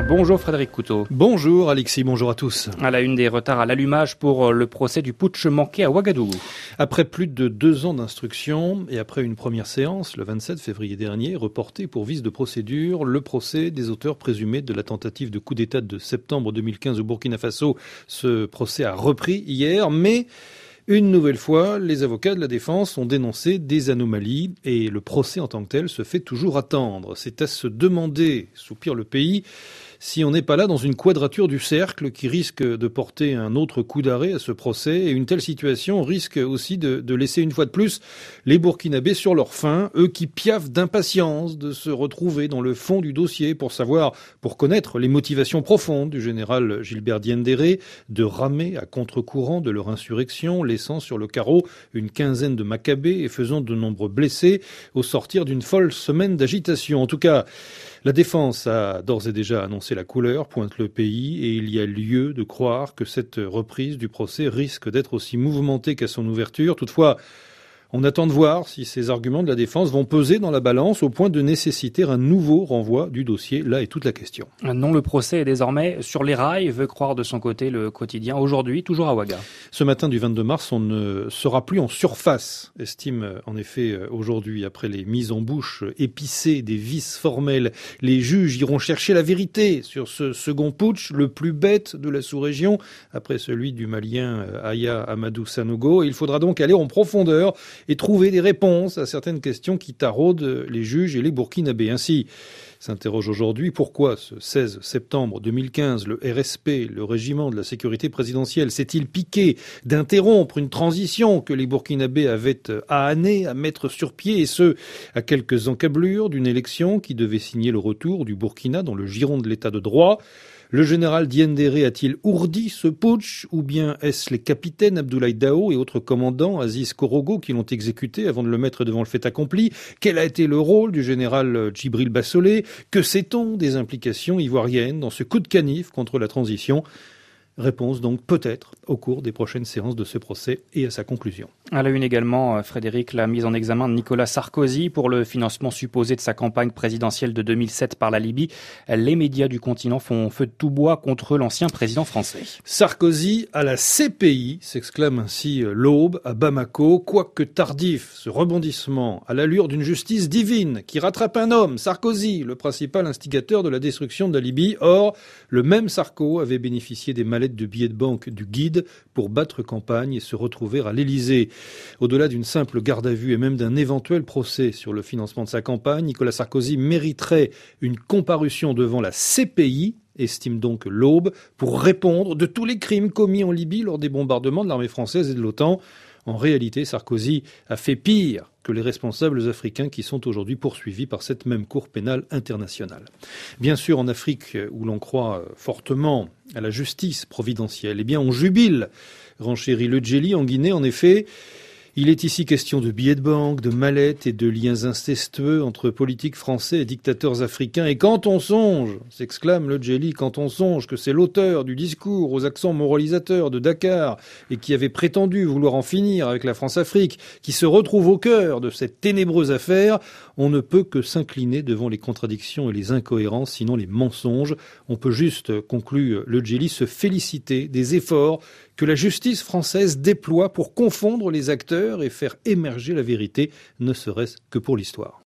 Bonjour Frédéric Couteau. Bonjour Alexis, bonjour à tous. À la une, des retards à l'allumage pour le procès du putsch manqué à Ouagadougou. Après plus de 2 ans d'instruction et après une première séance, le 27 février dernier, reporté pour vice de procédure, le procès des auteurs présumés de la tentative de coup d'État de septembre 2015 au Burkina Faso. Ce procès a repris hier, mais une nouvelle fois, les avocats de la défense ont dénoncé des anomalies et le procès en tant que tel se fait toujours attendre. C'est à se demander, soupire le pays, si on n'est pas là dans une quadrature du cercle qui risque de porter un autre coup d'arrêt à ce procès. Et une telle situation risque aussi de laisser une fois de plus les Burkinabés sur leur faim, eux qui piaffent d'impatience de se retrouver dans le fond du dossier pour connaître les motivations profondes du général Gilbert Diendéré, de ramer à contre-courant de leur insurrection, laissant sur le carreau une quinzaine de Maccabées et faisant de nombreux blessés au sortir d'une folle semaine d'agitation. En tout cas, la défense a d'ores et déjà annoncé la couleur, pointe le pays, et il y a lieu de croire que cette reprise du procès risque d'être aussi mouvementée qu'à son ouverture. Toutefois, on attend de voir si ces arguments de la défense vont peser dans la balance au point de nécessiter un nouveau renvoi du dossier. Là est toute la question. Non, le procès est désormais sur les rails, veut croire de son côté le quotidien. Aujourd'hui, toujours à Ouaga. Ce matin du 22 mars, on ne sera plus en surface, estime en effet aujourd'hui, après les mises en bouche épicées des vices formels. Les juges iront chercher la vérité sur ce second putsch, le plus bête de la sous-région, après celui du Malien Aya Amadou Sanogo. Il faudra donc aller en profondeur et trouver des réponses à certaines questions qui taraudent les juges et les Burkinabés. Ainsi, s'interroge aujourd'hui pourquoi ce 16 septembre 2015, le RSP, le régiment de la sécurité présidentielle, s'est-il piqué d'interrompre une transition que les Burkinabés avaient à mettre sur pied, et ce, à quelques encablures d'une élection qui devait signer le retour du Burkina dans le giron de l'état de droit. Le général Diendéré a-t-il ourdi ce putsch, ou bien est-ce les capitaines Abdoulaye Dao et autres commandants, Aziz Korogo, qui l'ont exécuté avant de le mettre devant le fait accompli? Quel a été le rôle du général Djibril Bassolé? Que sait-on des implications ivoiriennes dans ce coup de canif contre la transition? Réponse donc peut-être au cours des prochaines séances de ce procès et à sa conclusion. À la une également, Frédéric, la mise en examen de Nicolas Sarkozy pour le financement supposé de sa campagne présidentielle de 2007 par la Libye. Les médias du continent font feu de tout bois contre l'ancien président français. Sarkozy à la CPI, s'exclame ainsi l'Aube à Bamako. Quoique tardif, ce rebondissement à l'allure d'une justice divine qui rattrape un homme, Sarkozy, le principal instigateur de la destruction de la Libye. Or, le même Sarko avait bénéficié des mallettes de billets de banque du guide pour battre campagne et se retrouver à l'Élysée. Au-delà d'une simple garde à vue et même d'un éventuel procès sur le financement de sa campagne, Nicolas Sarkozy mériterait une comparution devant la CPI, estime donc l'Aube, pour répondre de tous les crimes commis en Libye lors des bombardements de l'armée française et de l'OTAN. En réalité, Sarkozy a fait pire que les responsables africains qui sont aujourd'hui poursuivis par cette même Cour pénale internationale. Bien sûr, en Afrique, où l'on croit fortement à la justice providentielle, eh bien, on jubile. Renchérit le Djeli en Guinée, en effet. Il est ici question de billets de banque, de mallettes et de liens incestueux entre politiques français et dictateurs africains. Et quand on songe, s'exclame le Djeli, quand on songe que c'est l'auteur du discours aux accents moralisateurs de Dakar et qui avait prétendu vouloir en finir avec la France-Afrique, qui se retrouve au cœur de cette ténébreuse affaire, on ne peut que s'incliner devant les contradictions et les incohérences, sinon les mensonges. On peut juste, conclut le Djeli, se féliciter des efforts que la justice française déploie pour confondre les acteurs et faire émerger la vérité, ne serait-ce que pour l'histoire.